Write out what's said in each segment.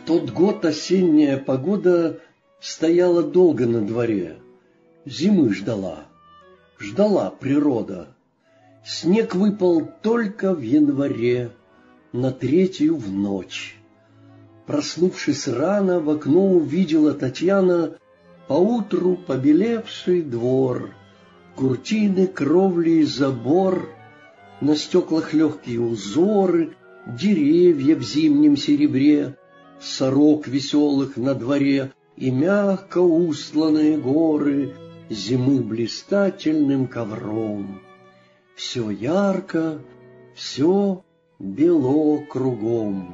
Тот год осенняя погода стояла долго на дворе, зимы ждала, ждала природа. Снег выпал только в январе, на 3-ю в ночь. Проснувшись рано, в окно увидела Татьяна поутру побелевший двор, куртины, кровли и забор, на стеклах легкие узоры, деревья в зимнем серебре, сорок веселых на дворе и мягко устланные горы зимы блистательным ковром. Все ярко, все бело кругом.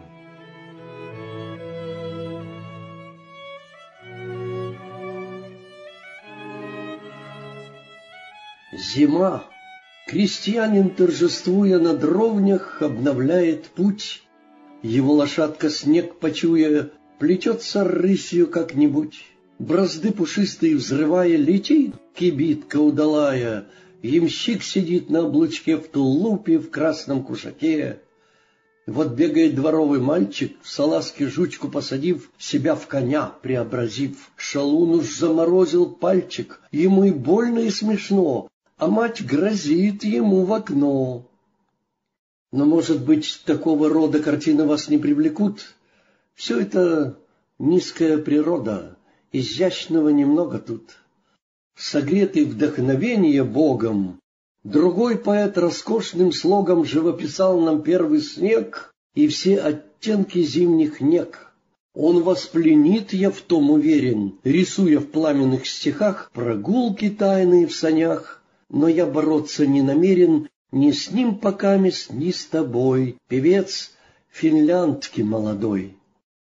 Зима. Крестьянин, торжествуя на дровнях, обновляет путь. Его лошадка, снег почуя, плетется рысью как-нибудь. Бразды пушистые взрывая, летит кибитка удалая. Ямщик сидит на облучке в тулупе, в красном кушаке. Вот бегает дворовый мальчик, в салазке жучку посадив, себя в коня преобразив. Шалун уж заморозил пальчик, ему и больно, и смешно, а мать грозит ему в окно. Но, может быть, такого рода картины вас не привлекут? Все это низкая природа, изящного немного тут. Согретый вдохновение Богом, другой поэт роскошным слогом живописал нам первый снег и все оттенки зимних нег. Он вас пленит, я в том уверен, рисуя в пламенных стихах прогулки тайные в санях, но я бороться не намерен ни с ним покамест, ни с тобой, певец финляндки молодой.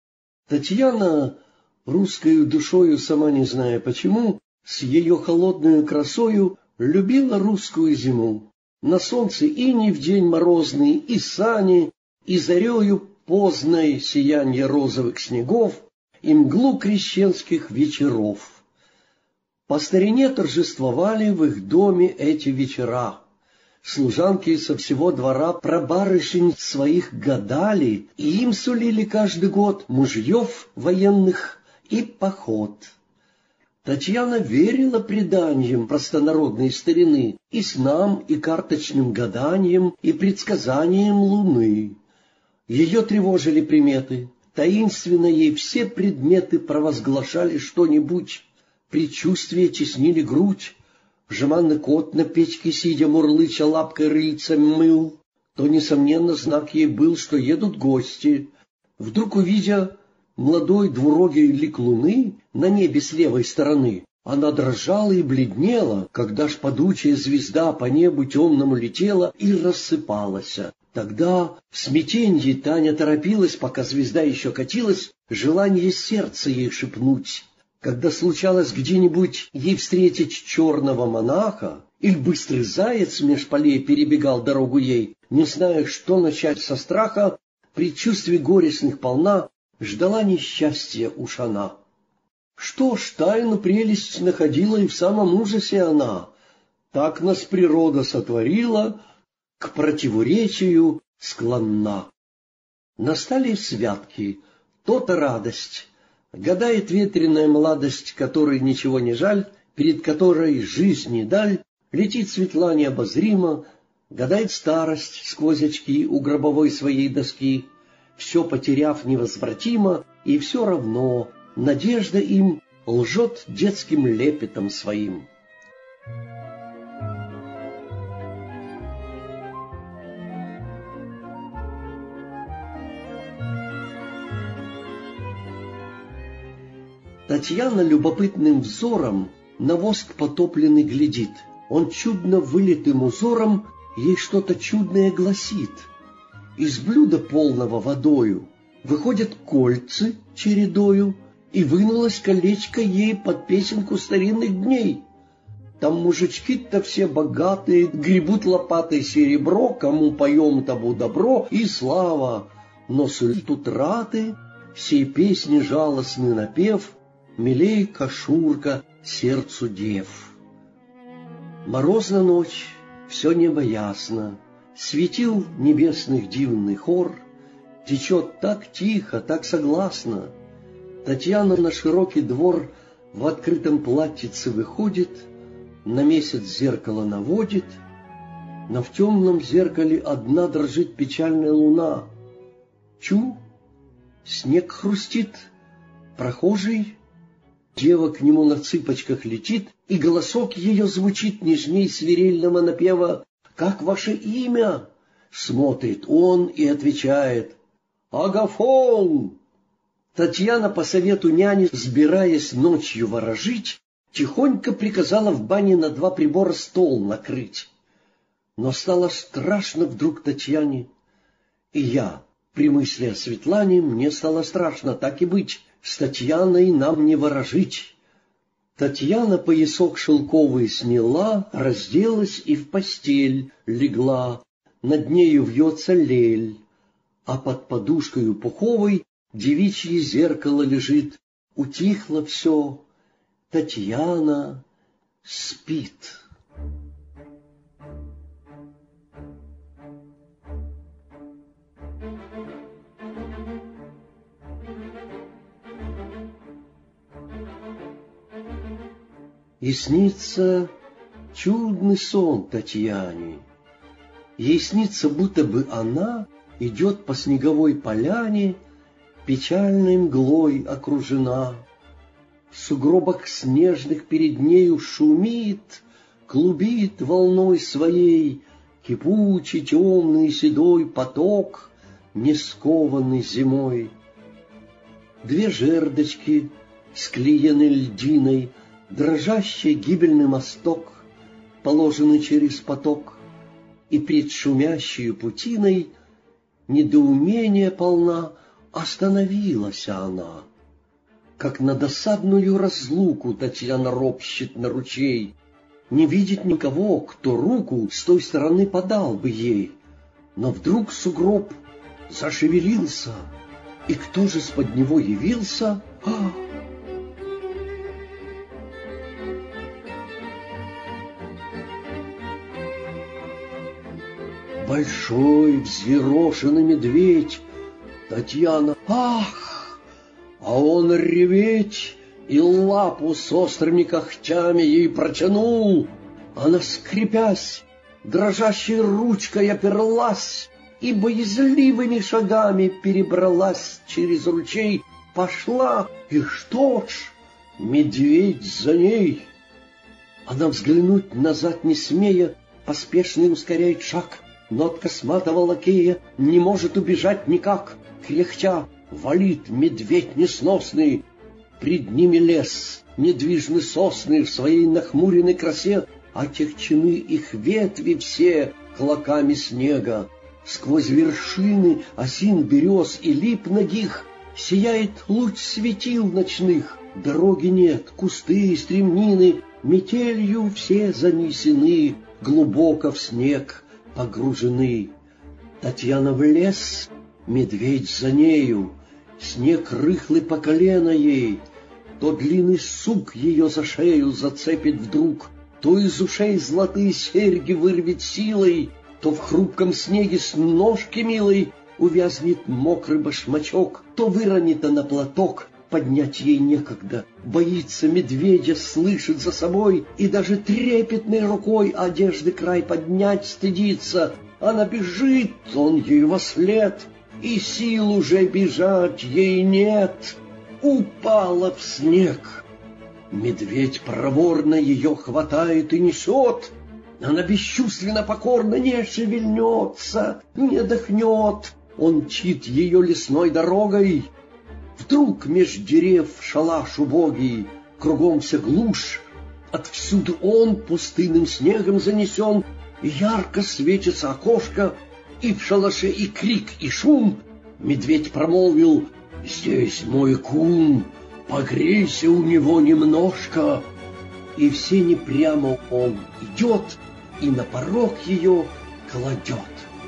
Татьяна, русскою душою, сама не зная почему, с ее холодною красою любила русскую зиму. На солнце иней в день морозный, и сани, и зарею поздной сиянье розовых снегов, и мглу крещенских вечеров. По старине торжествовали в их доме эти вечера. Служанки со всего двора про барышень своих гадали, и им сулили каждый год мужьев военных и поход. Татьяна верила преданиям простонародной старины, и снам, и карточным гаданиям, и предсказаниям луны. Ее тревожили приметы, таинственно ей все предметы провозглашали что-нибудь, предчувствия теснили грудь. Жеманный кот на печке сидя мурлыча лапкой рыльцем мыл, то, несомненно, знак ей был, что едут гости. Вдруг, увидя молодой двурогий лик луны на небе с левой стороны, она дрожала и бледнела, когда ж падучая звезда по небу темному летела и рассыпалась. Тогда в смятенье Таня торопилась, пока звезда еще катилась, желание сердца ей шепнуть. Когда случалось где-нибудь ей встретить черного монаха, или быстрый заяц меж полей перебегал дорогу ей, не зная, что начать со страха, предчувствий горестных полна, ждала несчастья уж она. Что ж, тайну прелесть находила и в самом ужасе она. Так нас природа сотворила, к противоречию склонна. Настали святки, то-то радость. Гадает ветреная младость, которой ничего не жаль, перед которой жизни даль летит светла необозримо, гадает старость сквозь очки у гробовой своей доски, все потеряв невозвратимо, и все равно надежда им лжет детским лепетом своим. Татьяна любопытным взором на воск потопленный глядит. Он чудно вылитым узором ей что-то чудное гласит. Из блюда полного водою выходят кольцы чередою, и вынулось колечко ей под песенку старинных дней. Там мужички-то все богатые, гребут лопатой серебро, кому поем, тому добро и слава. Но сулит утраты, сей песни жалостный напев, милей кошурка сердцу дев. Морозна ночь, все небо ясно, светил небесных дивный хор, течет так тихо, так согласно. Татьяна на широкий двор в открытом платьице выходит, на месяц зеркало наводит, но в темном зеркале одна дрожит печальная луна. Чу, снег хрустит, прохожий, дева к нему на цыпочках летит, и голосок ее звучит нежней свирельного напева: «Как ваше имя?» Смотрит он и отвечает: «Агафон!» Татьяна по совету няни, сбираясь ночью ворожить, тихонько приказала в бане на 2 прибора стол накрыть. Но стало страшно вдруг Татьяне, и я, при мысли о Светлане, мне стало страшно, так и быть, с Татьяной нам не ворожить. Татьяна поясок шелковый сняла, разделась и в постель легла, над нею вьется лель, а под подушкою пуховой девичье зеркало лежит. Утихло все, Татьяна спит. И снится чудный сон Татьяне. Ей снится, будто бы она идет по снеговой поляне, печальной мглой окружена. В сугробах снежных перед нею шумит, клубит волной своей кипучий, темный, седой поток, не скованный зимой. 2 жердочки, склеены льдиной, дрожащий гибельный мосток, положенный через поток, и пред шумящей путиной недоумение полна остановилась она. Как на досадную разлуку Татьяна ропщет на ручей, не видит никого, кто руку с той стороны подал бы ей. Но вдруг сугроб зашевелился, и кто же с-под него явился? Большой взъерошенный медведь. Татьяна: ах! А он реветь, и лапу с острыми когтями ей протянул. Она, скрипясь, дрожащей ручкой оперлась и боязливыми шагами перебралась через ручей, пошла, и что ж, медведь за ней. Она, взглянуть назад не смея, поспешно ускоряет шаг, но от косматого лакея не может убежать никак. Кряхтя валит медведь несносный, пред ними лес, недвижны сосны в своей нахмуренной красе, отягчены их ветви все клоками снега. Сквозь вершины осин, берез и лип нагих сияет луч светил ночных. Дороги нет, кусты и стремнины метелью все занесены, глубоко в снег погружены. Татьяна в лес, медведь за нею, снег рыхлый по колено ей. То длинный сук ее за шею зацепит вдруг, то из ушей золотые серьги вырвет силой, то в хрупком снеге с ножки милой увязнет мокрый башмачок, то выронит она платок, поднять ей некогда. Боится медведя, слышит за собой, и даже трепетной рукой одежды край поднять стыдится. Она бежит, он ей вослед, и сил уже бежать ей нет. Упала в снег. Медведь проворно ее хватает и несет. Она бесчувственно покорно не шевельнется, не дохнет. Он мчит ее лесной дорогой. Вдруг меж дерев шалаш убогий, кругом вся глушь, отвсюду он пустынным снегом занесен, и ярко светится окошко, и в шалаше и крик, и шум. Медведь промолвил: «Здесь мой кум, погрейся у него немножко». И в сени прямо он идет и на порог ее кладет.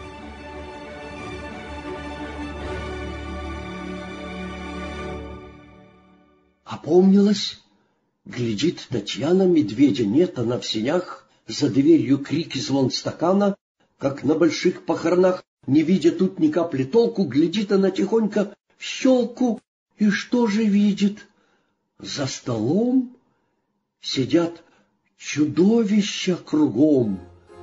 Опомнилась, глядит Татьяна, медведя нет, она в сенях, за дверью крик и звон стакана, как на больших похоронах. Не видя тут ни капли толку, глядит она тихонько в щелку, и что же видит? За столом сидят чудовища кругом.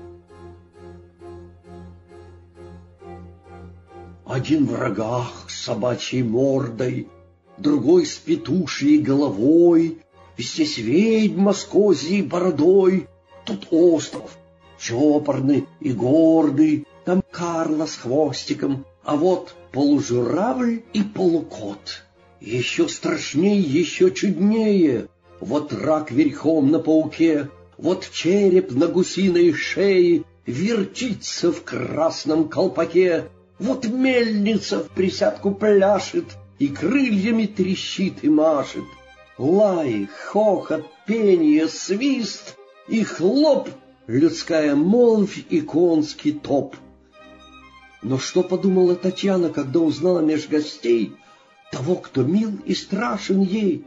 Один в рогах с собачьей мордой, другой с петушьей головой, здесь ведьма с козьей бородой, тут остров, чопорный и гордый, там Карла с хвостиком, а вот полужуравль и полукот. Еще страшней, еще чуднее. Вот рак верхом на пауке, вот череп на гусиной шее вертится в красном колпаке, вот мельница в присядку пляшет и крыльями трещит и машет. Лай, хохот, пение, свист и хлоп, людская молвь и конский топ. Но что подумала Татьяна, когда узнала меж гостей того, кто мил и страшен ей,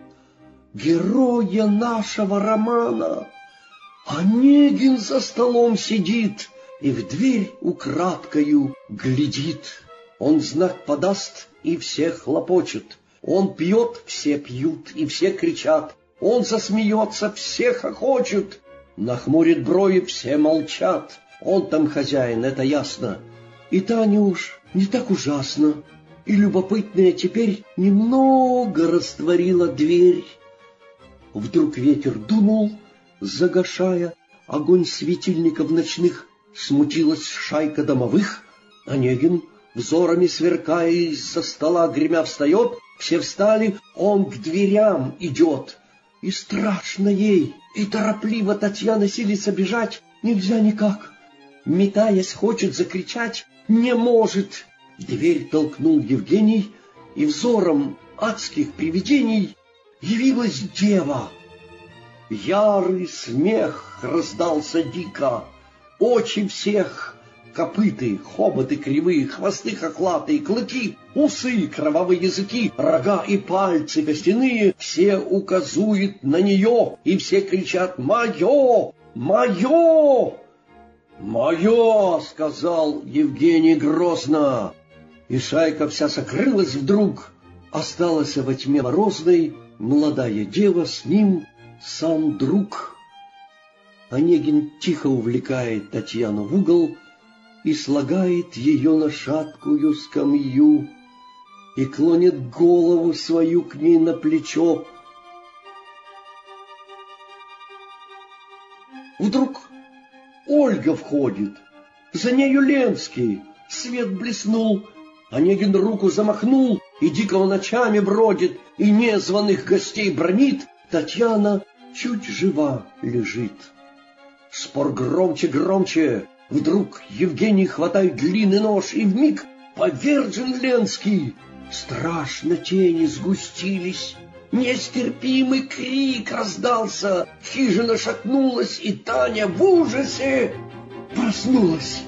героя нашего романа? Онегин за столом сидит и в дверь украдкою глядит. Он знак подаст, и все хлопочут. Он пьет, все пьют, и все кричат. Он засмеется, все хохочут. Нахмурит брови, все молчат. Он там хозяин, это ясно. И Таня уж не так ужасно, и любопытная теперь немного растворила дверь. Вдруг ветер дунул, загашая огонь светильников ночных. Смутилась шайка домовых. Онегин, взорами сверкая, из-за стола гремя встает. Все встали, он к дверям идет. И страшно ей, и торопливо Татьяна силится бежать. Нельзя никак. Метаясь, хочет закричать, не может. Дверь толкнул Евгений, и взором адских привидений явилась дева. Ярый смех раздался дико, очи всех, копыты, хоботы кривые, хвосты хохлатые, клыки, усы, кровавые языки, рога и пальцы костяные, все указуют на нее, и все кричат «Мое! Мое!» «Мое!» — сказал Евгений грозно, и шайка вся сокрылась вдруг. Осталась во тьме морозной молодая дева, с ним сам друг. Онегин тихо увлекает Татьяну в угол и слагает ее на шаткую скамью и клонит голову свою к ней на плечо. Вдруг Ольга входит, за нею Ленский. Свет блеснул, Онегин руку замахнул, и дикого ночами бродит, и незваных гостей бранит. Татьяна чуть жива лежит. Спор громче, громче. Вдруг Евгений хватает длинный нож, и вмиг повержен Ленский. Страшно тени сгустились. Нестерпимый крик раздался. Хижина шатнулась, и Таня в ужасе проснулась.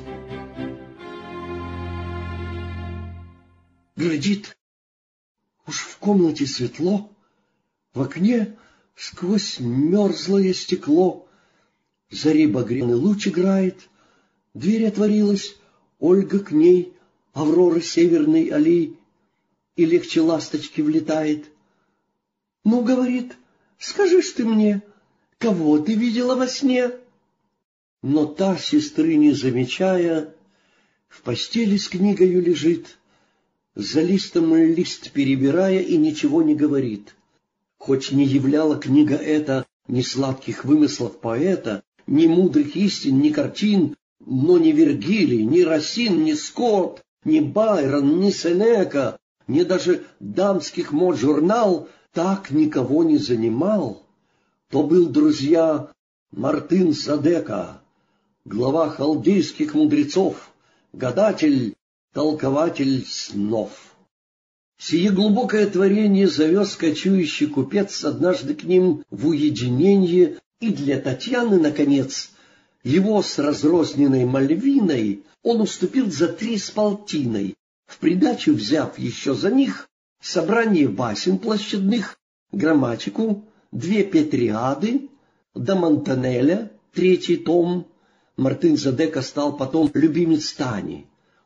Глядит, уж в комнате светло, в окне сквозь мерзлое стекло зари багряный луч играет. Дверь отворилась, Ольга к ней, Аврора северной аллей, и легче ласточки влетает. «Ну, — говорит, — скажи ж ты мне, кого ты видела во сне?» Но та, сестры не замечая, в постели с книгою лежит, за листом лист перебирая, и ничего не говорит. Хоть не являла книга эта ни сладких вымыслов поэта, ни мудрых истин, ни картин, но ни Вергилий, ни Рассин, ни Скотт, ни Байрон, ни Сенека, ни даже дамских мод журнал так никого не занимал. То был, друзья, Мартын Задека, глава халдейских мудрецов, гадатель, толкователь снов. Сие глубокое творение завез кочующий купец однажды к ним в уединение, и для Татьяны, наконец, его с разрозненной Мальвиной он уступил за 3 с полтиной, в придачу взяв еще за них собрание басен площадных, грамматику, 2 Петриады, до Монтанеля, 3 том. Мартын Задека стал потом любимец Тани.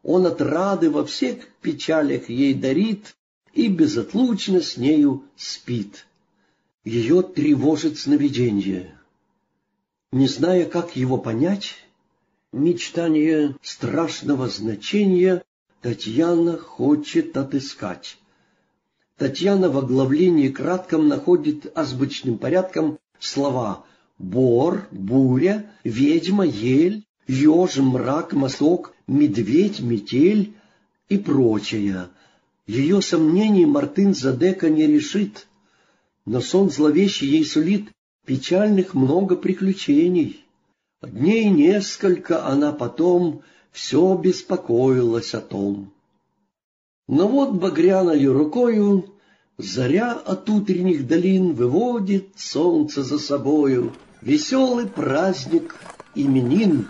Он отрады во всех печалях ей дарит и безотлучно с нею спит. Ее тревожит сновиденье. Не зная, как его понять, мечтание страшного значения Татьяна хочет отыскать. Татьяна в оглавлении кратком находит азбучным порядком слова «бор», «буря», «ведьма», «ель», «еж», «мрак», «мосок», «медведь», «метель» и прочее. Ее сомнений Мартын Задека не решит, но сон зловещий ей сулит печальных много приключений. Дней несколько она потом все беспокоилась о том. Но вот багряною рукою заря от утренних долин выводит солнце за собою, веселый праздник именин.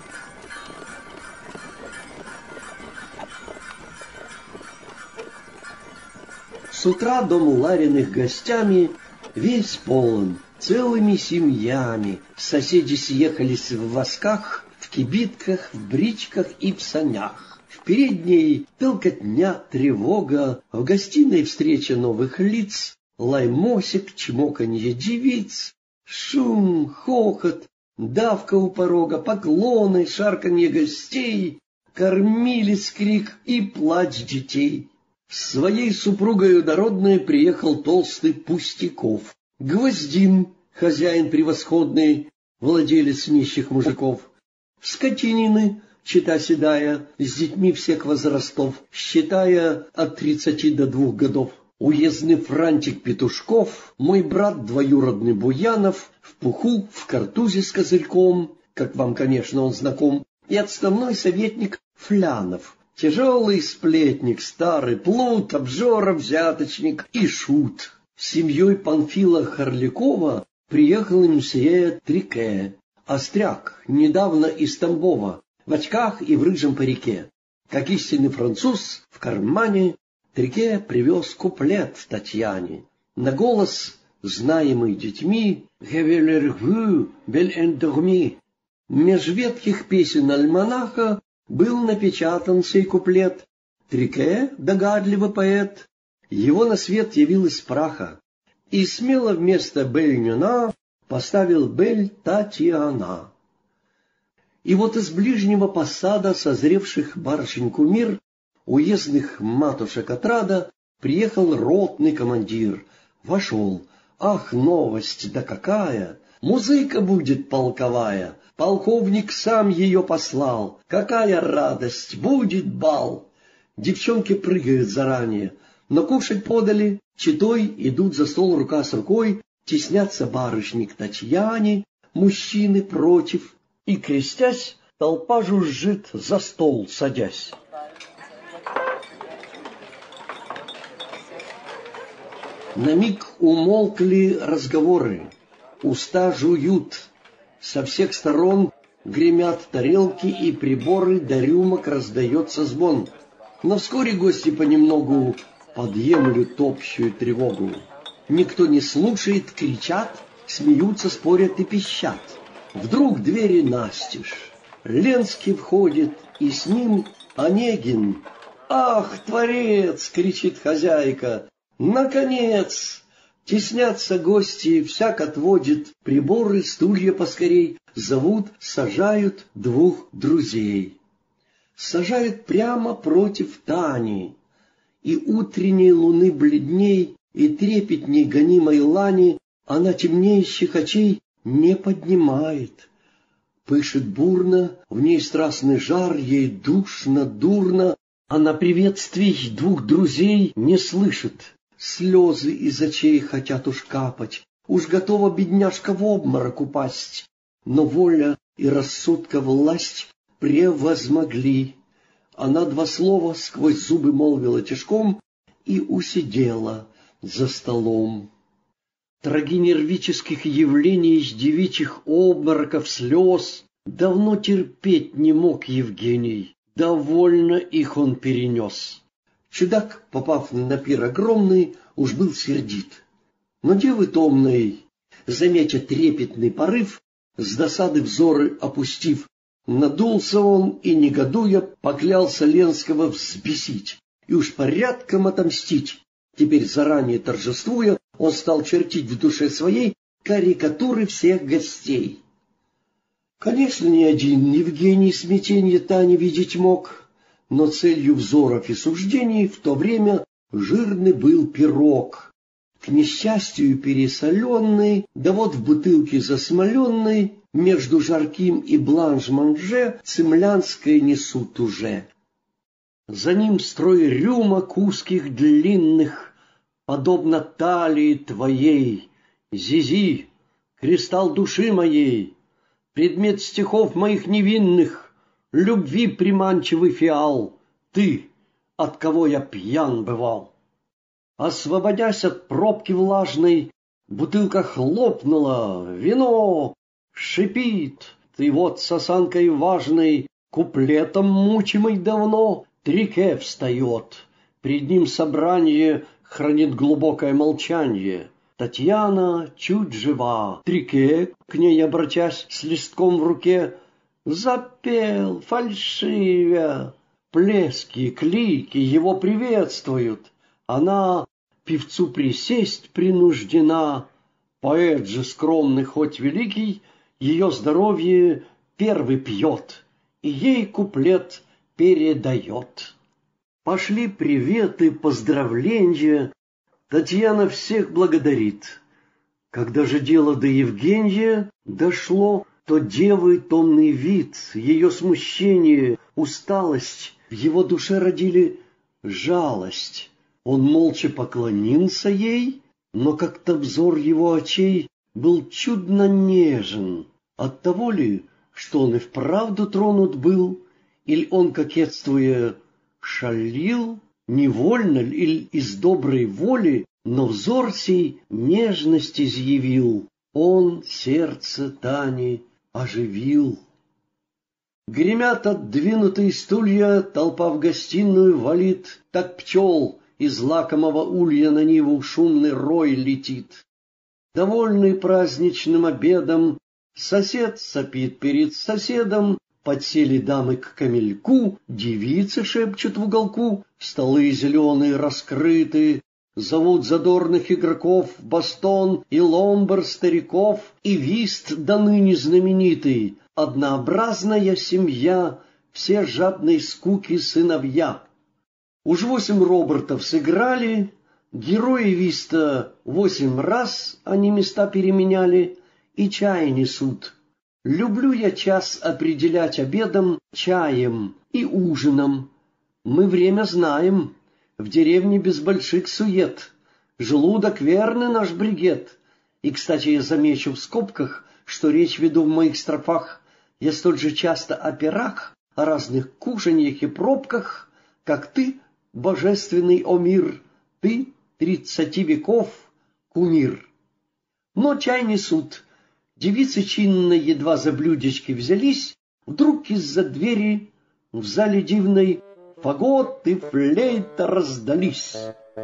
С утра дом у Лариных гостями весь полон, целыми семьями. Соседи съехались в восках, в кибитках, в бричках и в санях. В передней толкотня, тревога, в гостиной встреча новых лиц, лай мосик, чмоканье девиц, шум, хохот, давка у порога, поклоны, шарканье гостей, кормились крик и плач детей. С своей супругою дородной приехал толстый Пустяков. Гвоздин, хозяин превосходный, владелец нищих мужиков. Скотинины, чета седая, с детьми всех возрастов, считая от 30 до 2 годов. Уездный франтик Петушков, мой брат двоюродный Буянов, в пуху, в картузе с козырьком, как вам, конечно, он знаком, и отставной советник Флянов. Тяжелый сплетник, старый плут, обжора, взяточник и шут. С семьей Панфила Харлякова приехал мсье Трике, остряк, недавно из Тамбова, в очках и в рыжем парике. Как истинный француз, в кармане Трике привез куплет Татьяне. На голос, знаемый детьми, «Гевелергу бель эндорми». Меж ветхих песен альманаха был напечатан сей куплет. Трике, догадливый поэт, его на свет явил из праха, и смело вместо Бель-Нюна поставил Бель-Татьяна. И вот из ближнего посада созревших барышень-кумир, уездных матушек отрада, приехал ротный командир. Вошел. Ах, новость, да какая! Музыка будет полковая. Полковник сам ее послал. Какая радость! Будет бал! Девчонки прыгают заранее, но кушать подали. Читой идут за стол рука с рукой, теснятся барышни к Татьяне, мужчины против. И, крестясь, толпа жужжит за стол, садясь. На миг умолкли разговоры, уста жуют. Со всех сторон гремят тарелки и приборы, до рюмок раздается звон. Но вскоре гости понемногу подъемлют общую тревогу. Никто не слушает, кричат, смеются, спорят и пищат. Вдруг двери настежь. Ленский входит, и с ним Онегин. «Ах, творец!» — кричит хозяйка. «Наконец!» Теснятся гости, всяк отводит приборы, стулья поскорей, зовут, сажают двух друзей. Сажают прямо против Тани, и утренней луны бледней, и трепетней гонимой лани она темнеющих очей не поднимает. Пышет бурно, в ней страстный жар, ей душно, дурно, она приветствий двух друзей не слышит. Слезы из очей хотят уж капать, уж готова бедняжка в обморок упасть. Но воля и рассудка власть превозмогли. Она 2 слова сквозь зубы молвила тишком и усидела за столом. Трагинервических явлений, девичьих обмороков, слез давно терпеть не мог Евгений, довольно их он перенес. Чудак, попав на пир огромный, уж был сердит. Но девы томной, заметя трепетный порыв, с досады взоры опустив, Надулся он и, негодуя, поклялся Ленского взбесить и уж порядком отомстить. Теперь, заранее торжествуя, он стал чертить в душе своей карикатуры всех гостей. Конечно, ни один Евгений смятенье Тани видеть мог, но целью взоров и суждений в то время жирный был пирог, к несчастью пересоленный, да вот в бутылке засмоленной, между жарким и бланш-манже цемлянское несут уже. За ним строй рюмок узких длинных, подобно талии твоей, Зизи, кристалл души моей, предмет стихов моих невинных, любви приманчивый фиал, ты, от кого я пьян бывал. Освободясь от пробки влажной, бутылка хлопнула, вино шипит, ты вот с осанкой важной, куплетом мучимый давно, Трике встает, пред ним собранье хранит глубокое молчанье. Татьяна чуть жива, Трике, к ней обратясь с листком в руке, запел, фальшивя. Плески, клики его приветствуют. Она певцу присесть принуждена. Поэт же скромный, хоть великий, ее здоровье первый пьет, и ей куплет передает. Пошли приветы, поздравленья, Татьяна всех благодарит. Когда же дело до Евгения дошло, то девы томный вид, ее смущение, усталость в его душе родили жалость. Он молча поклонился ей, но как-то взор его очей был чудно нежен. Оттого ли, что он и вправду тронут был, или он, кокетствуя, шалил, невольно ли, или из доброй воли, но взор сей нежность изъявил, он сердце Тани оживил. Гремят отдвинутые стулья, толпа в гостиную валит, так пчел из лакомого улья на Ниву шумный рой летит. Довольный праздничным обедом, сосед сопит перед соседом, подсели дамы к камельку, девицы шепчут в уголку, столы зеленые раскрыты, зовут задорных игроков, бастон и ломбар стариков, и вист до ныне знаменитый, однообразная семья, все жадной скуки сыновья. Уж 8 Робертов сыграли, герои виста 8 раз они места переменяли, и чай несут. Люблю я час определять обедом, чаем и ужином. Мы время знаем, в деревне без больших сует. Желудок верный наш бригет. И, кстати, я замечу в скобках, что речь веду в моих строфах я столь же часто о пирах, о разных кушаньях и пробках, как ты, божественный о мир, ты 30 веков кумир. Но чай несут. Девицы чинно едва за блюдечки взялись, вдруг из-за двери в зале дивной фагот и флейта раздались.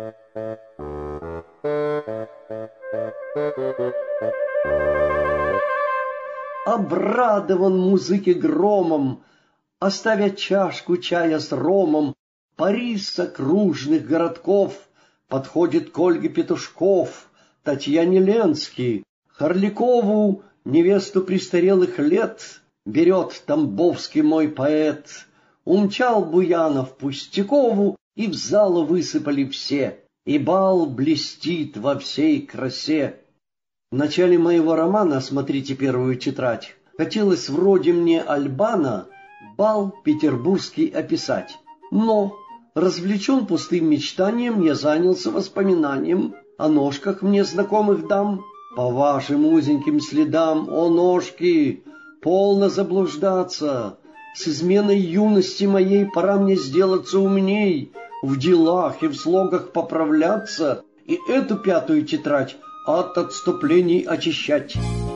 Обрадован музыке громом, оставя чашку чая с ромом, Парис с окружных городков подходит к Ольге Петушков, Татьяне Ленский, Харликову, невесту престарелых лет, берет тамбовский мой поэт. Умчал Буянов Пустякову, и в залу высыпали все, и бал блестит во всей красе. В начале моего романа, смотрите первую тетрадь, хотелось вроде мне Альбана бал петербургский описать, но, развлечен пустым мечтанием, я занялся воспоминанием о ножках мне знакомых дам. По вашим узеньким следам, о ножки, полно заблуждаться. С изменой юности моей пора мне сделаться умней, в делах и в слогах поправляться, и эту пятую тетрадь от отступлений очищать.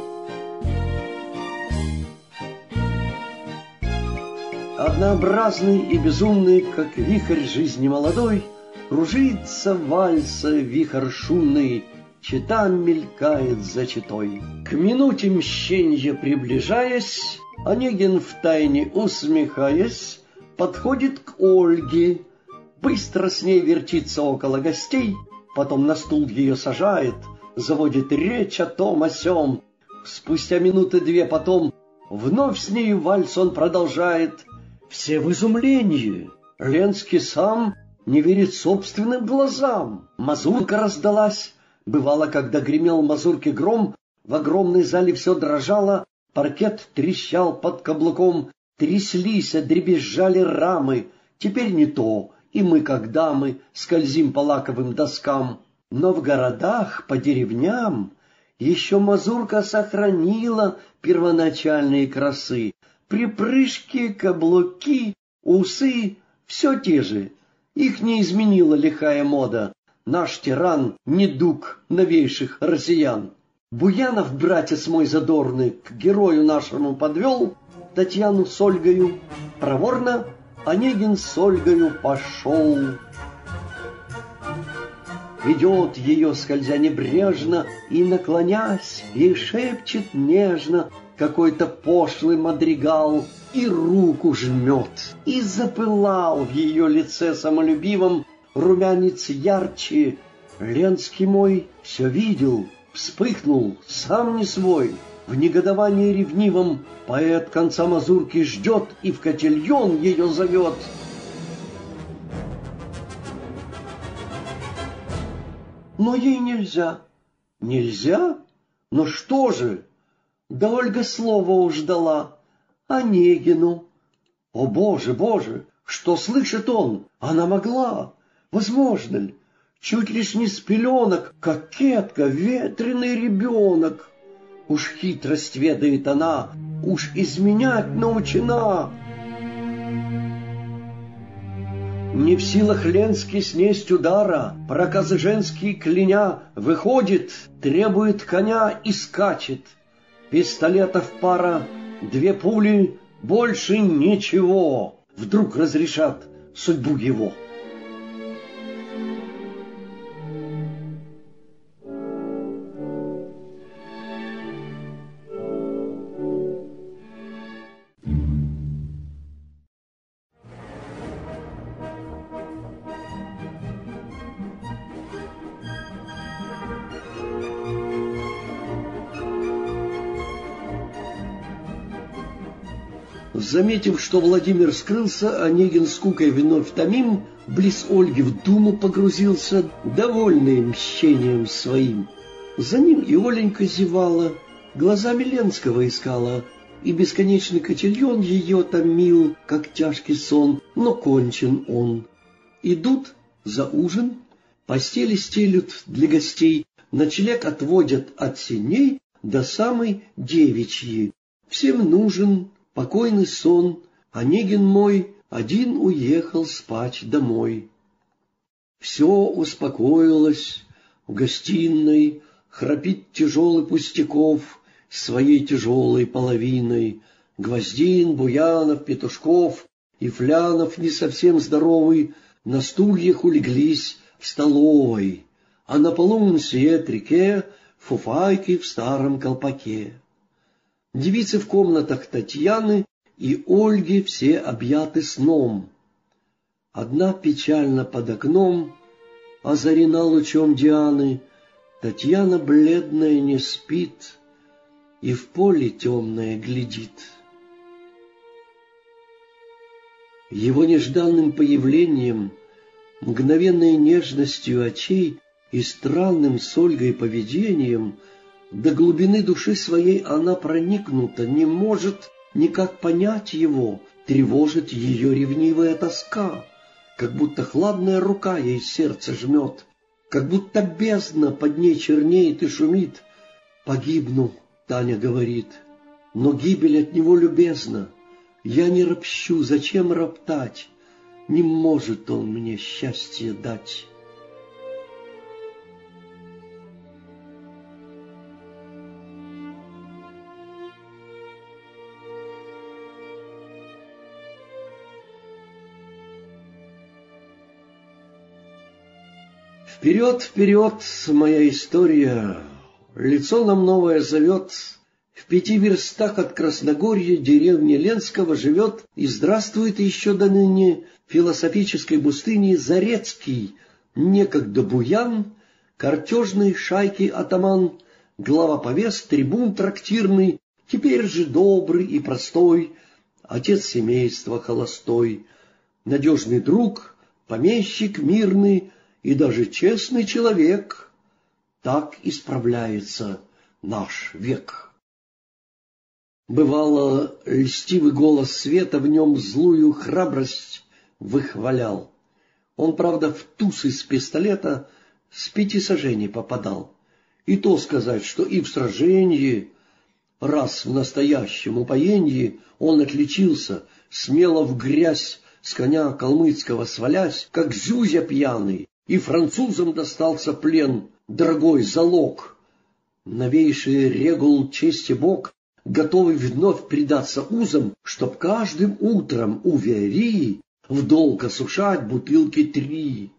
Однообразный и безумный, как вихрь жизни молодой, кружится вальса вихрь шумный, чета мелькает за четой. К минуте мщенья приближаясь, Онегин, втайне усмехаясь, подходит к Ольге, быстро с ней вертится около гостей, потом на стул ее сажает, заводит речь о том о сём. Спустя минуты две потом вновь с нею вальс он продолжает. Все в изумлении. Ленский сам не верит собственным глазам. Мазурка раздалась. Бывало, когда гремел мазурки гром, в огромной зале все дрожало, паркет трещал под каблуком, тряслись, дребезжали рамы. Теперь не то, и мы, как дамы, скользим по лаковым доскам. Но в городах, по деревням, еще мазурка сохранила первоначальные красы. Припрыжки, каблуки, усы — все те же. Их не изменила лихая мода. Наш тиран — недуг новейших россиян. Буянов, братец мой задорный, к герою нашему подвел Татьяну с Ольгою. Проворно Онегин с Ольгою пошел. Ведет ее, скользя небрежно, и, наклонясь, ей шепчет нежно какой-то пошлый мадригал, и руку жмет, и запылал в ее лице самолюбивом румянец ярче. Ленский мой все видел, вспыхнул, сам не свой. В негодовании ревнивом поэт конца мазурки ждет и в котельон ее зовет. Но ей нельзя. Нельзя? Но что же? Да Ольга слова уж дала. Онегину. О, Боже, Боже, что слышит он? Она могла. Возможно ли? Чуть лишь не с пеленок, кокетка, ветреный ребенок. Уж хитрость ведает она, уж изменять научена. Не в силах Ленский снесть удара, проказы женские кляня, выходит, требует коня и скачет. Пистолетов пара, 2 пули, больше ничего. Вдруг разрешат судьбу его. Заметив, что Владимир скрылся, Онегин скукой вновь томим, близ Ольги в думу погрузился, довольный мщением своим. За ним и Оленька зевала, глазами Ленского искала, и бесконечный котельон ее томил, как тяжкий сон, но кончен он. Идут за ужин, постели стелют для гостей, ночлег отводят от сеней до самой девичьи. Всем нужен покойный сон, Онегин мой один уехал спать домой. Все успокоилось в гостиной, храпит тяжелый Пустяков своей тяжелой половиной. Гвоздин, Буянов, Петушков и Флянов не совсем здоровый на стульях улеглись в столовой, а на полу мсье Трике фуфайки в старом колпаке. Девицы в комнатах Татьяны и Ольги все объяты сном. Одна печально под окном, озарена лучом Дианы, Татьяна бледная не спит и в поле темное глядит. Его нежданным появлением, мгновенной нежностью очей и странным с Ольгой поведением до глубины души своей она проникнута, не может никак понять его, тревожит ее ревнивая тоска, как будто хладная рука ей сердце жмет, как будто бездна под ней чернеет и шумит. «Погибну», — Таня говорит, — «но гибель от него любезна. Я не ропщу, зачем роптать? Не может он мне счастье дать». Вперед, вперед, моя история, лицо нам новое зовет. 5 верстах от Красногорья деревни Ленского живет и здравствует еще до ныне в философической пустыне Зарецкий, некогда буян, картежной шайки атаман, главоповест, трибун трактирный, теперь же добрый и простой, отец семейства холостой, надежный друг, помещик мирный и даже честный человек. Так исправляется наш век. Бывало, льстивый голос света в нем злую храбрость выхвалял. Он, правда, в туз из пистолета с 5 саженей попадал. И то сказать, что и в сражении, раз в настоящем упоенье, он отличился, смело в грязь с коня калмыцкого свалясь, как зюзя пьяный, и французам достался плен, дорогой залог. Новейший регул чести Бог, готовый вновь предаться узам, чтоб каждым утром у Верии в долг осушать бутылки 3.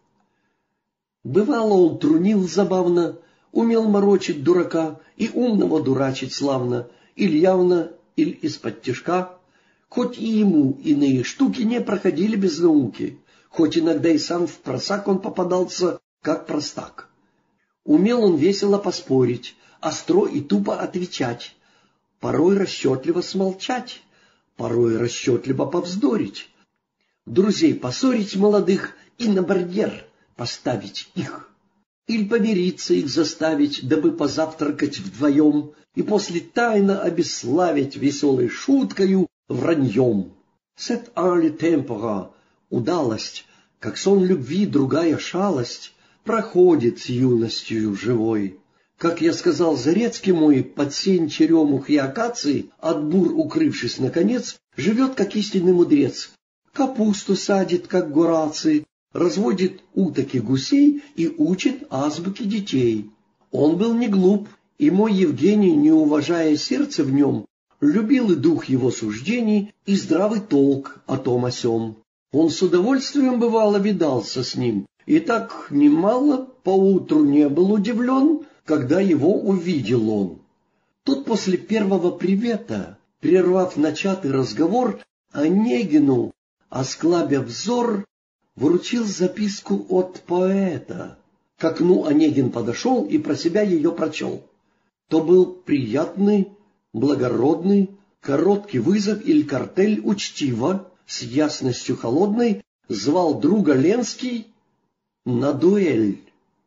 Бывало, он трунил забавно, умел морочить дурака и умного дурачить славно, или явно, или из-под тишка, хоть и ему иные штуки не проходили без науки, хоть иногда и сам впросак он попадался, как простак. Умел он весело поспорить, остро и тупо отвечать, порой расчетливо смолчать, порой расчетливо повздорить, друзей поссорить молодых и на барьер поставить их, или помириться их заставить, дабы позавтракать вдвоем, и после тайно обесславить веселой шуткою враньем. Сет али темпора, удалость, как сон любви другая шалость, проходит с юностью живой. Как я сказал, Зарецкий мой, под сень черемух и акации, от бур укрывшись наконец, живет, как истинный мудрец. Капусту садит, как Гораций, разводит уток и гусей и учит азбуке детей. Он был не глуп, и мой Евгений, не уважая сердце в нем, любил и дух его суждений, и здравый толк о том о сём. Он с удовольствием бывало видался с ним, и так немало поутру не был удивлен, когда его увидел он. Тут после первого привета, прервав начатый разговор, Онегину, осклабя взор, вручил записку от поэта. К окну Онегин подошел и про себя ее прочел. То был приятный, благородный, короткий вызов или картель учтиво, с ясностью холодной, звал друга Ленский на дуэль.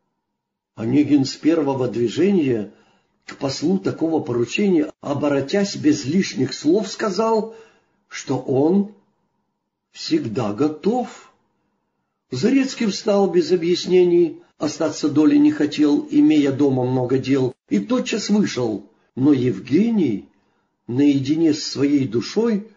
Онегин с первого движения к послу такого поручения, оборотясь без лишних слов, сказал, что он всегда готов. Зарецкий встал без объяснений, остаться долей не хотел, имея дома много дел, и тотчас вышел. Но Евгений, наедине с своей душой,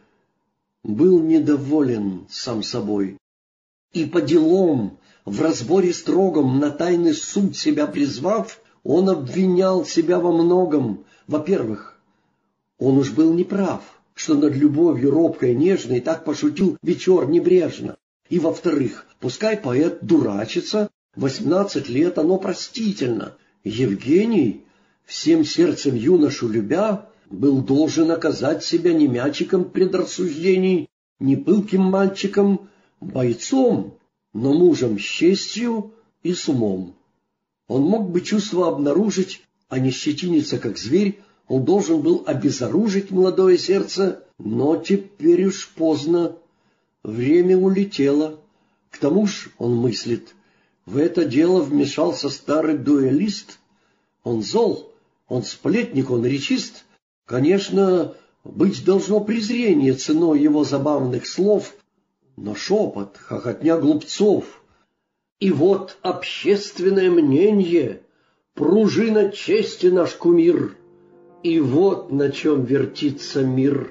был недоволен сам собой. И по делам, в разборе строгом, на тайный суд себя призвав, он обвинял себя во многом. Во-первых, он уж был неправ, что над любовью робкой и нежной так пошутил вечер небрежно. И во-вторых, пускай поэт дурачится, 18 лет оно простительно. Евгений, всем сердцем юношу любя, был должен оказать себя не мячиком предрассуждений, не пылким мальчиком, бойцом, но мужем с честью и с умом. Он мог бы чувство обнаружить, а не щетиниться, как зверь, он должен был обезоружить молодое сердце, но теперь уж поздно, время улетело. К тому ж, он мыслит, в это дело вмешался старый дуэлист. Он зол, он сплетник, он речист. Конечно, быть должно презрение ценой его забавных слов, но шепот, хохотня глупцов. И вот общественное мнение, пружина чести наш кумир, и вот на чем вертится мир.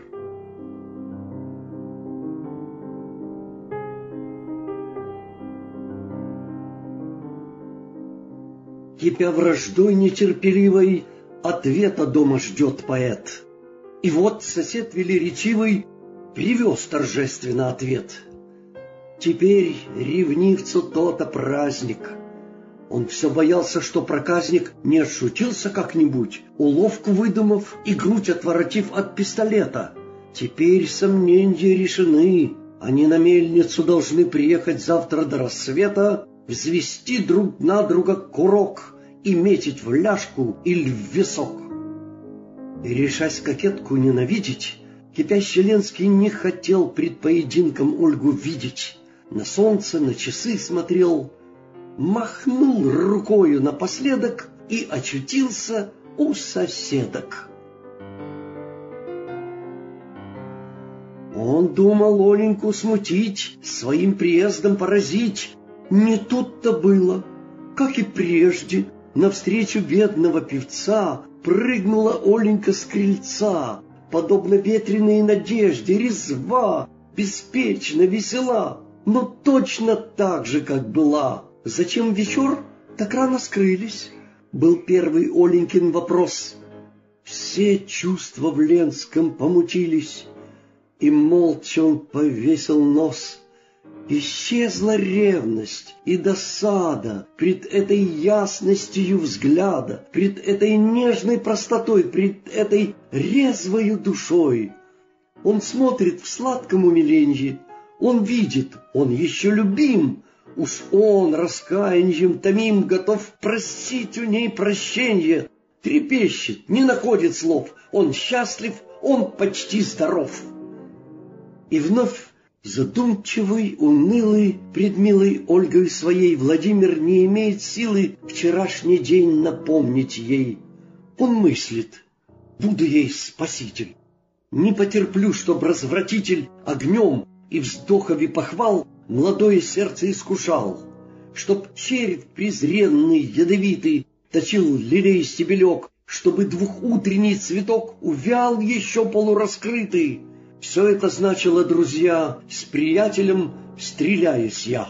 Кипя враждой нетерпеливой, ответа дома ждет поэт. И вот сосед велеречивый привез торжественно ответ. Теперь ревнивцу то-то праздник. Он все боялся, что проказник не отшутился как-нибудь, уловку выдумав и грудь отворотив от пистолета. Теперь сомнения решены. Они на мельницу должны приехать завтра до рассвета, взвести друг на друга курок и метить в ляжку или в висок. И, решась кокетку ненавидеть, кипящий Ленский не хотел пред поединком Ольгу видеть. На солнце, на часы смотрел, махнул рукою напоследок и очутился у соседок. Он думал Оленьку смутить, своим приездом поразить. Не тут-то было. Как и прежде, навстречу бедного певца прыгнула Оленька с крыльца, подобно ветреной надежде, резва, беспечна, весела, но точно так же, как была. Зачем вечер так рано скрылись? Был первый Оленькин вопрос. Все чувства в Ленском помутились, и молча он повесил нос. Исчезла ревность и досада пред этой ясностью взгляда, пред этой нежной простотой, пред этой резвою душой. Он смотрит в сладком умиленье, он видит, он еще любим, уж он раскаяньем томим готов просить у ней прощенье. Трепещет, не находит слов, он счастлив, он почти здоров. И вновь задумчивый, унылый, пред милой Ольгой своей Владимир не имеет силы вчерашний день напомнить ей. Он мыслит: буду ей спаситель, не потерплю, чтоб развратитель огнем и вздохами похвал молодое сердце искушал, чтоб червь презренный, ядовитый точил лилей стебелек, чтобы двухутренний цветок увял еще полураскрытый. Все это значило, друзья, с приятелем стреляюсь я.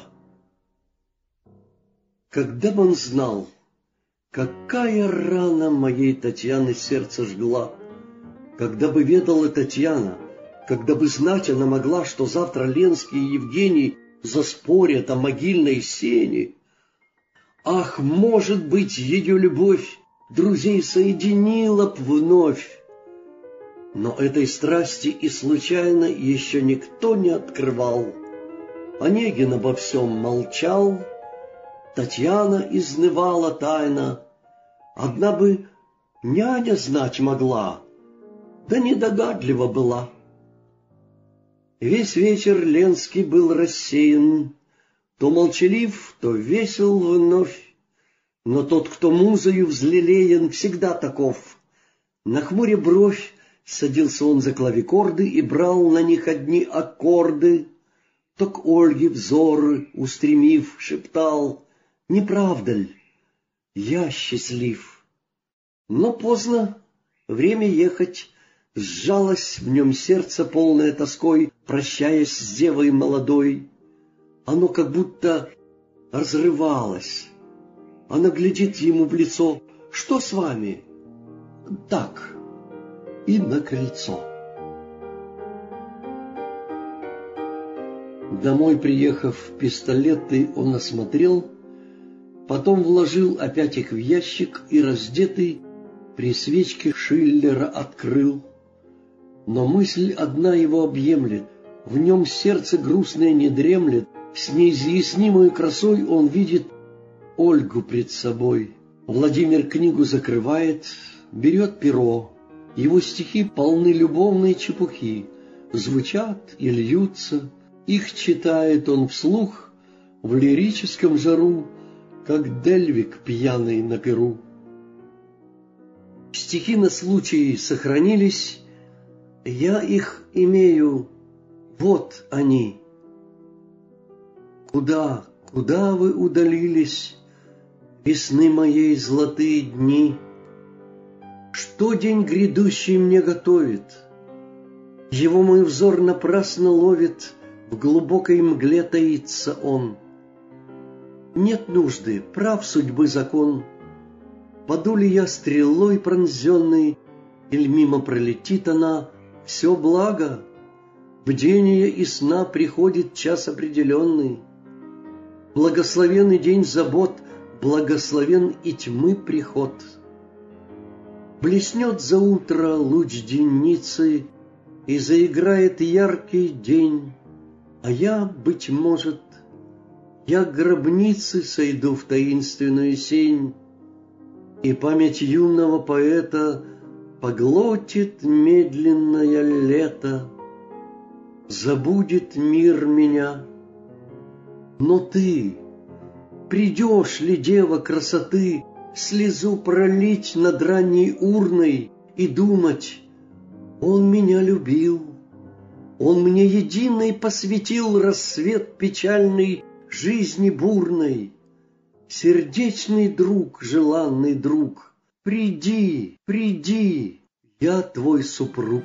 Когда бы он знал, какая рана моей Татьяны сердце жгла, когда бы ведала Татьяна, когда бы знать она могла, что завтра Ленский и Евгений заспорят о могильной сене. Ах, может быть, ее любовь друзей соединила б вновь. Но этой страсти и случайно еще никто не открывал. Онегин обо всем молчал, Татьяна изнывала тайно. Одна бы няня знать могла, да недогадлива была. Весь вечер Ленский был рассеян, то молчалив, то весел вновь. Но тот, кто музою взлелеян, всегда таков. Нахмуря бровь, садился он за клавикорды и брал на них одни аккорды. То к Ольге взоры устремив, шептал: «Не правда ль? Я счастлив». Но поздно, время ехать. Сжалось в нем сердце, полное тоской, прощаясь с девой молодой. Оно как будто разрывалось. Она глядит ему в лицо: «Что с вами?» «Так». И на крыльцо. Домой приехав, пистолеты он осмотрел, потом вложил опять их в ящик и, раздетый, при свечке Шиллера открыл. Но мысль одна его объемлет, в нем сердце грустное не дремлет, с неизъяснимой красой он видит Ольгу пред собой. Владимир книгу закрывает, берет перо. Его стихи полны любовной чепухи, звучат и льются. Их читает он вслух в лирическом жару, как Дельвик пьяный на перу. Стихи на случай сохранились, я их имею, вот они. Куда, куда вы удалились, весны моей золотые дни? Что день грядущий мне готовит? Его мой взор напрасно ловит, в глубокой мгле таится он. Нет нужды, прав судьбы закон. Паду ли я стрелой пронзенной, или мимо пролетит она, все благо. Бдения и сна приходит час определенный. Благословенный день забот благословен и тьмы приход. Блеснет за утро луч денницы, и заиграет яркий день, а я, быть может, я к гробнице сойду в таинственную сень, и память юного поэта поглотит медленное лето, забудет мир меня. Но ты, придешь ли, дева красоты, слезу пролить над ранней урной и думать: он меня любил, он мне единый посвятил рассвет печальный жизни бурной. Сердечный друг, желанный друг, приди, приди, я твой супруг.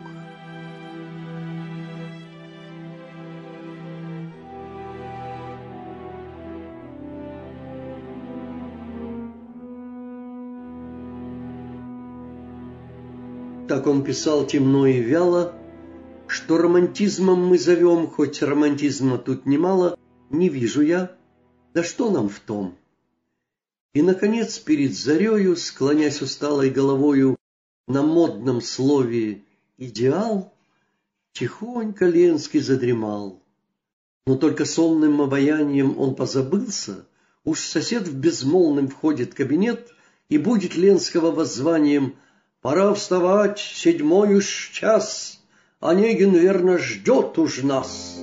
Так он писал темно и вяло. Что романтизмом мы зовем, хоть романтизма тут немало, не вижу я, да что нам в том. И, наконец, перед зарею, склонясь усталой головою на модном слове «идеал», тихонько Ленский задремал. Но только сонным обаянием он позабылся, уж сосед в безмолвном входит в кабинет, и будет Ленского воззванием: «Пора вставать, 7 уж час, Онегин, верно, ждет уж нас».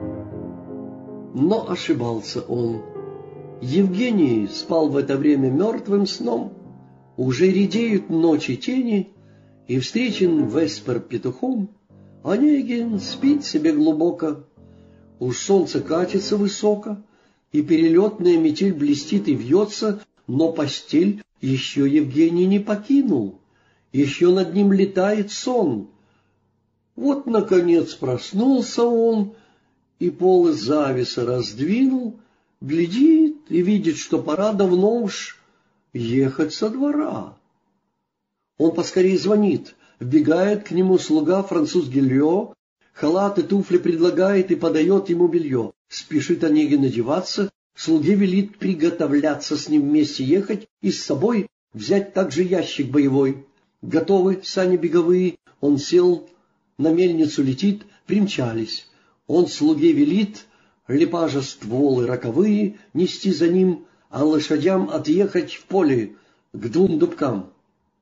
Но ошибался он. Евгений спал в это время мертвым сном. Уже редеют ночи тени, и встречен веспер петухом Онегин спит себе глубоко. Уж солнце катится высоко, и перелетная метель блестит и вьется, но постель еще Евгений не покинул. Еще над ним летает сон. Вот, наконец, проснулся он, и полы завеса раздвинул, глядит и видит, что пора давно уж ехать со двора. Он поскорее звонит, вбегает к нему слуга француз Гильо, халат и туфли предлагает и подает ему белье. Спешит Онегин одеваться, слуге велит приготовляться с ним вместе ехать и с собой взять также ящик боевой. Готовы сани беговые, он сел, на мельницу летит, примчались. Он слуге велит лепажа стволы роковые нести за ним, а лошадям отъехать в поле к 2 дубкам.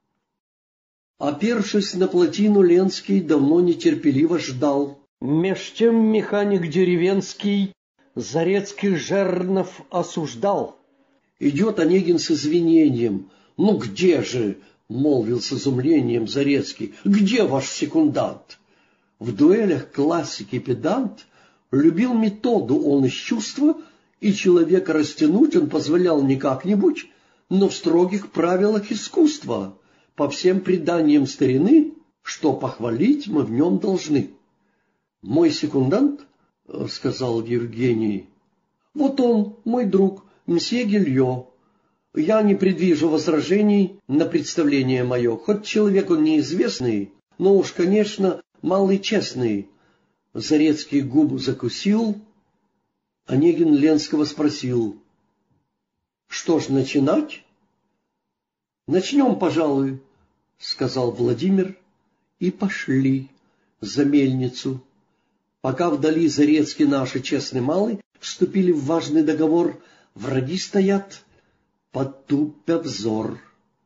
Опершись на плотину, Ленский давно нетерпеливо ждал. Меж тем механик деревенский Зарецких жернов осуждал. Идет Онегин с извинением. «Ну где же?» — молвил с изумлением Зарецкий. «Где ваш секундант?» В дуэлях классик и педант, любил методу он из чувства, и человека растянуть он позволял не как-нибудь, но в строгих правилах искусства, по всем преданиям старины, что похвалить мы в нем должны. «Мой секундант, — сказал Евгений, — вот он, мой друг, мсье Гильо. Я не предвижу возражений на представление мое, хоть человек он неизвестный, но уж, конечно, малый честный». Зарецкий губу закусил. Онегин Ленского спросил: «Что ж, начинать?» «Начнем, пожалуй», — сказал Владимир, и пошли за мельницу. Пока вдали Зарецкий наши честный малый вступили в важный договор, враги стоят, потупя взор.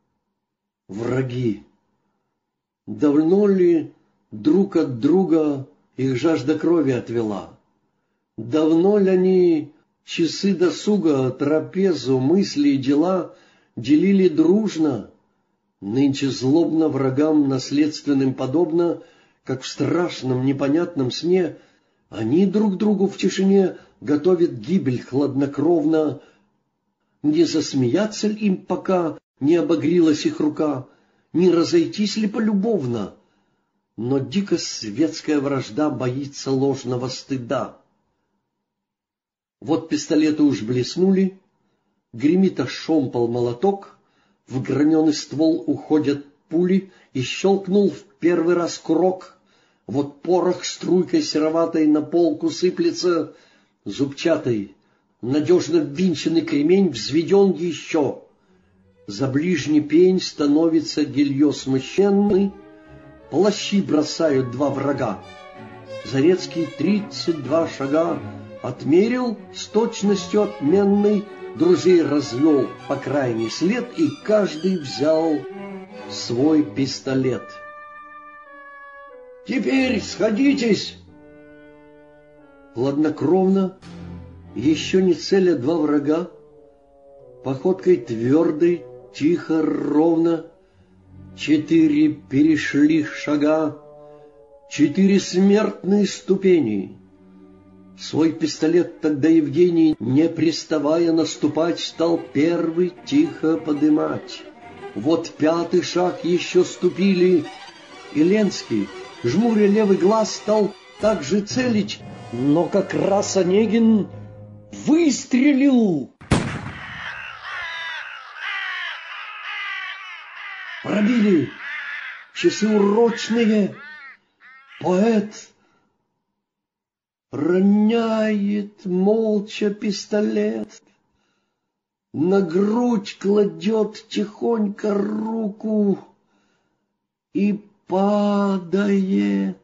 Враги. Давно ли друг от друга их жажда крови отвела? Давно ли они часы досуга, трапезу, мысли и дела делили дружно? Нынче злобно врагам наследственным подобно, как в страшном непонятном сне, они друг другу в тишине готовят гибель хладнокровно. Не засмеяться ли им, пока не обогрелась их рука, не разойтись ли полюбовно? Но дико светская вражда боится ложного стыда. Вот пистолеты уж блеснули, гремит ошомпал молоток, в граненый ствол уходят пули, и щелкнул в первый раз курок. Вот порох струйкой сероватой на полку сыплется, зубчатой, надежно ввинченный кремень взведен еще. За ближний пень становится гильё смущенный, плащи бросают два врага. Зарецкий 32 шага отмерил с точностью отменной, друзей развел по крайний след, и каждый взял свой пистолет. «Теперь сходитесь!» Хладнокровно, еще не целя два врага, походкой твердой, тихо, ровно, 4 перешли шага, 4 смертные ступени. Свой пистолет тогда Евгений, не приставая наступать, стал первый тихо подымать. Вот 5-й шаг еще ступили, и Ленский, жмуря левый глаз, стал так же целить, но как раз Онегин выстрелил. Пробили часы урочные. Поэт роняет молча пистолет, на грудь кладет тихонько руку и падает.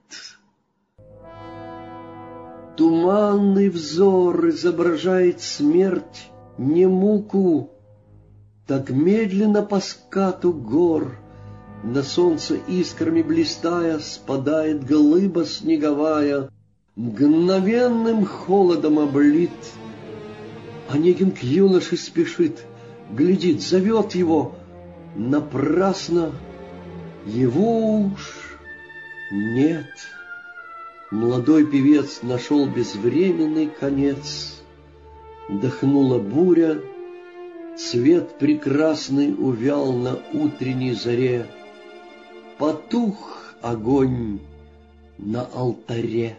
Туманный взор изображает смерть, не муку. Так медленно по скату гор, на солнце искрами блистая, спадает глыба снеговая, мгновенным холодом облит. Онегин к юноше спешит, глядит, зовет его. Напрасно, его уж нет. Молодой певец нашел безвременный конец. Дохнула буря, цвет прекрасный увял на утренней заре. Потух огонь на алтаре.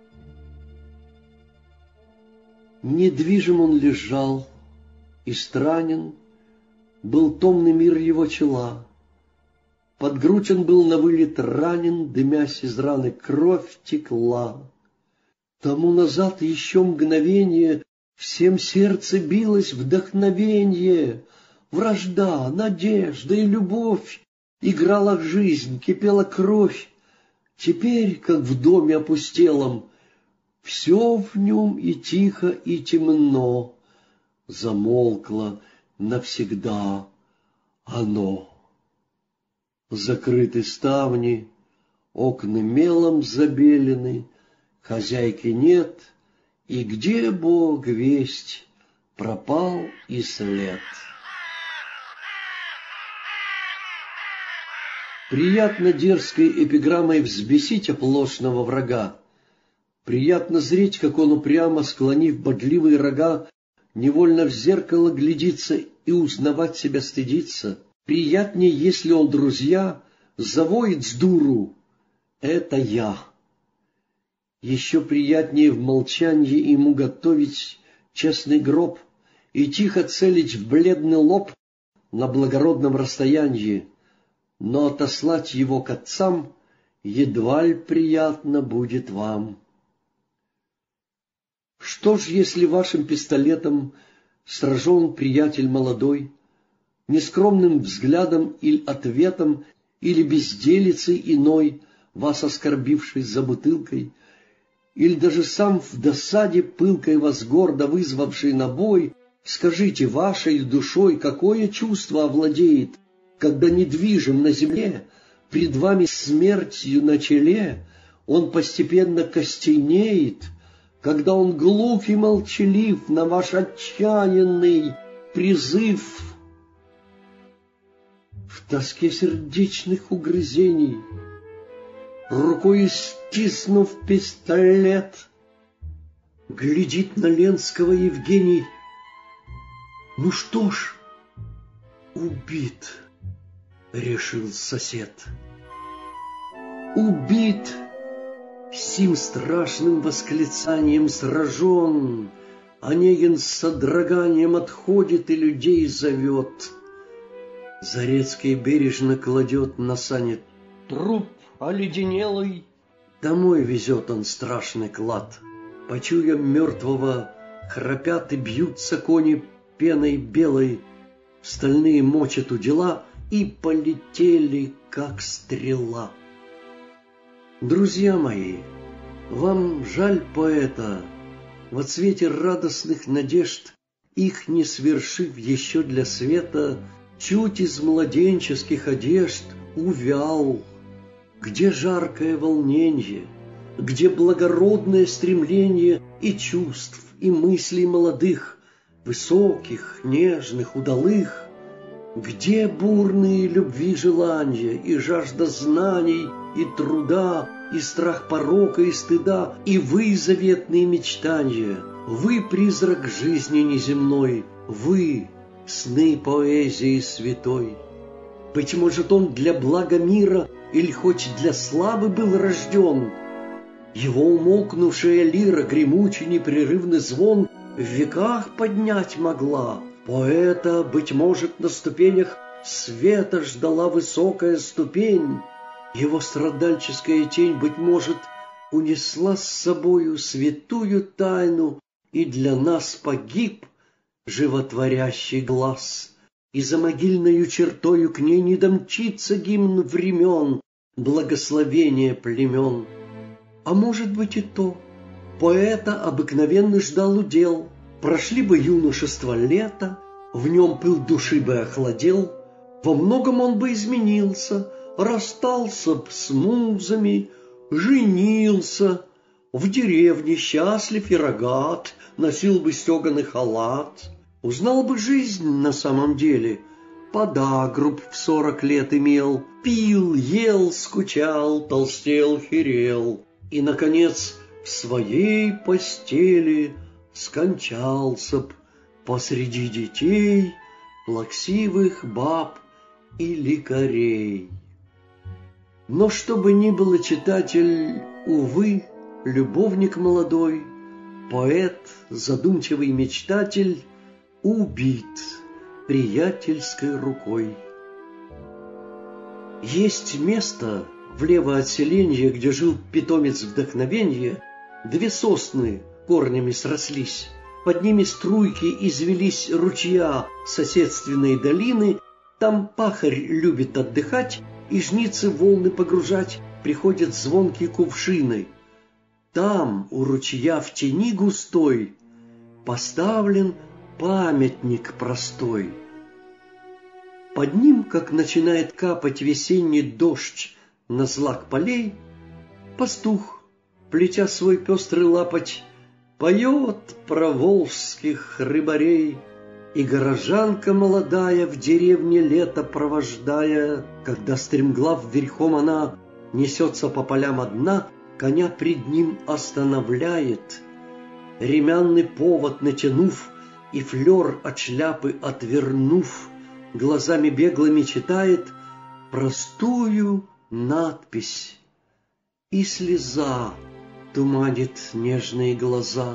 Недвижим он лежал, и странен был томный мир его чела. Под грудь он был на вылет ранен, дымясь из раны кровь текла. Тому назад еще мгновение всем сердце билось вдохновенье, вражда, надежда и любовь. Играла жизнь, кипела кровь. Теперь, как в доме опустелом, все в нем и тихо, и темно. Замолкло навсегда оно. Закрыты ставни, окна мелом забелены, хозяйки нет, и где Бог весть, пропал и след. Приятно дерзкой эпиграммой взбесить оплошного врага. Приятно зреть, как он упрямо, склонив бодливые рога, невольно в зеркало глядится и узнавать себя стыдится. Приятнее, если он, друзья, завоет с дуру: это я. Еще приятнее в молчанье ему готовить честный гроб и тихо целить в бледный лоб на благородном расстоянии, но отослать его к отцам едва ли приятно будет вам. Что ж, если вашим пистолетом сражен приятель молодой, нескромным взглядом или ответом, или безделицей иной, вас оскорбивший за бутылкой, или даже сам в досаде пылкой вас гордо вызвавший на бой, скажите, вашей душой какое чувство овладеет, когда недвижим на земле, пред вами смертью на челе, он постепенно костенеет, когда он глух и молчалив на ваш отчаянный призыв. В тоске сердечных угрызений, рукой стиснув пистолет, глядит на Ленского Евгений. Ну что ж, убит, решил сосед. Убит, сим страшным восклицанием сражен, Онегин с содроганием отходит и людей зовет. Зарецкий бережно кладет на сани труп оледенелый. Домой везет он страшный клад. Почуя мертвого Храпят и бьются кони пеной белой, стальные мочат удила и полетели, как стрела. Друзья мои, вам жаль поэта, во цвете радостных надежд, их не свершив еще для света, чуть из младенческих одежд увял. Где жаркое волненье, где благородное стремление и чувств, и мыслей молодых, высоких, нежных, удалых? Где бурные любви желания и жажда знаний и труда, и страх порока и стыда, и вы заветные мечтания, вы призрак жизни неземной, вы сны поэзии святой? Быть может, он для блага мира или хоть для славы был рожден? Его умолкнувшая лира, гремучий непрерывный звон в веках поднять могла. Поэта, быть может, на ступенях света ждала высокая ступень. Его страдальческая тень, быть может, унесла с собою святую тайну, и для нас погиб животворящий глаз. И за могильною чертою к ней не домчится гимн времен, благословение племен. А может быть и то, поэта обыкновенно ждал удел. Прошли бы юношество лета, в нем пыл души бы охладел, во многом он бы изменился, расстался б с музами, женился, в деревне счастлив и рогат, носил бы стеганый халат, узнал бы жизнь на самом деле, подагруб в 40 лет имел, пил, ел, скучал, толстел, херел, и, наконец, в своей постели скончался б посреди детей, плаксивых баб и лекарей. Но что бы ни было, читатель, увы, любовник молодой, поэт, задумчивый мечтатель, убит приятельской рукой. Есть место влево от селенья, где жил питомец вдохновенья, 2 сосны корнями срослись, под ними струйки извелись ручья соседственной долины, там пахарь любит отдыхать и жницы волны погружать, приходят звонкие кувшины. Там, у ручья в тени густой, поставлен памятник простой. Под ним, как начинает капать весенний дождь на злак полей, пастух, плетя свой пестрый лапоть, поет про волжских рыбарей. И горожанка молодая, в деревне лето провождая, когда стремглав верхом она несется по полям одна, коня пред ним останавливает, ремянный повод натянув и флер от шляпы отвернув, глазами беглыми читает простую надпись, и слеза туманит нежные глаза.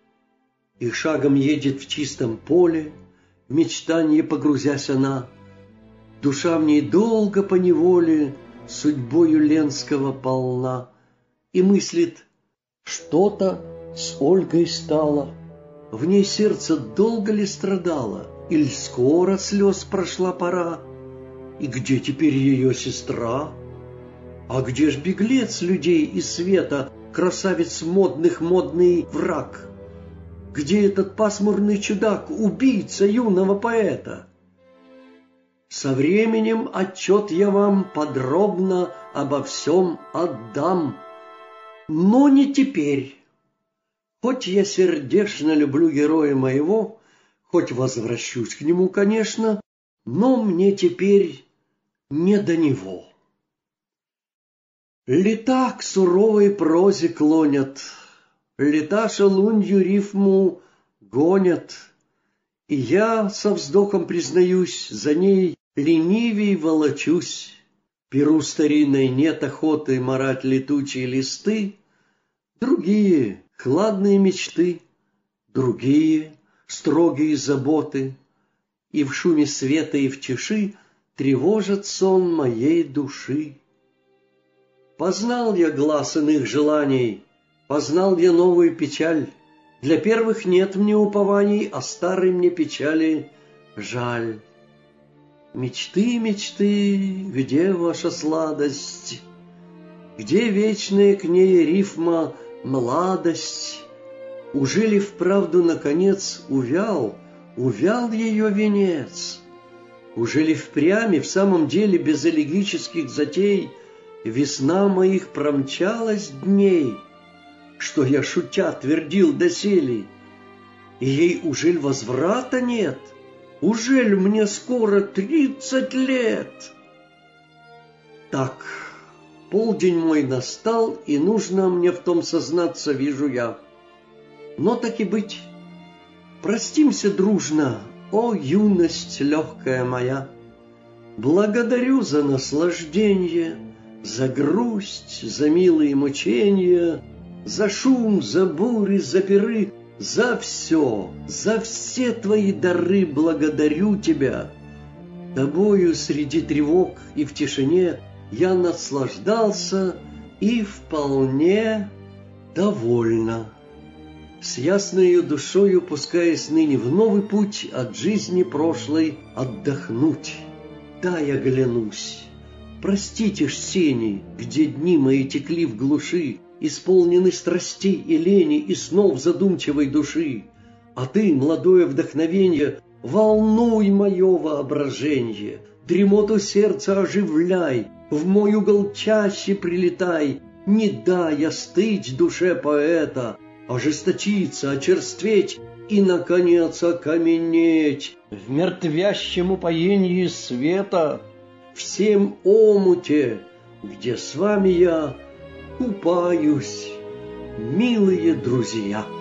И шагом едет в чистом поле, в мечтанье погрузясь она, душа в ней долго поневоле судьбою Ленского полна, и мыслит: что-то с Ольгой стало, в ней сердце долго ли страдало, или скоро слез прошла пора, и где теперь ее сестра? А где ж беглец людей и света, красавец модных модный враг? Где этот пасмурный чудак, убийца юного поэта? Со временем отчет я вам подробно обо всем отдам, но не теперь. Хоть я сердечно люблю героя моего, хоть возвращусь к нему, конечно, но мне теперь не до него. Лета к суровой прозе клонят, лета шалунью рифму гонят, и я со вздохом признаюсь, за ней ленивей волочусь. Перу старинной нет охоты марать летучие листы, другие — хладные мечты, другие — строгие заботы, и в шуме света и в тиши тревожат сон моей души. Познал я глас иных желаний, познал я новую печаль, Для первых нет мне упований, а старой мне печали жаль. Мечты, мечты, где ваша сладость? Где вечная к ней рифма младость? Ужели вправду, наконец, увял ее венец? Ужели впрямь и в самом деле без элегических затей весна моих промчалась дней, что я, шутя, твердил доселе, и ей ужель возврата нет? Ужель мне скоро 30 лет? Так, полдень мой настал, и нужно мне в том сознаться, вижу я. Но так и быть, простимся дружно, о юность легкая моя. Благодарю за наслаждение, за грусть, за милые мучения, за шум, за бури, за пиры, за все твои дары благодарю тебя. Тобою среди тревог и в тишине я наслаждался и вполне довольна. С ясною душою, пускаясь ныне в новый путь, от жизни прошлой отдохнуть. Да, я глянусь. Простите ж сени, где дни мои текли в глуши, исполнены страстей и лени и снов задумчивой души. А ты, молодое вдохновенье, волнуй мое воображенье, дремоту сердца оживляй, в мой угол чаще прилетай, не дай остыть душе поэта, ожесточиться, очерстветь и, наконец, окаменеть в мертвящем упоении света, всем омуте, где с вами я купаюсь, милые друзья.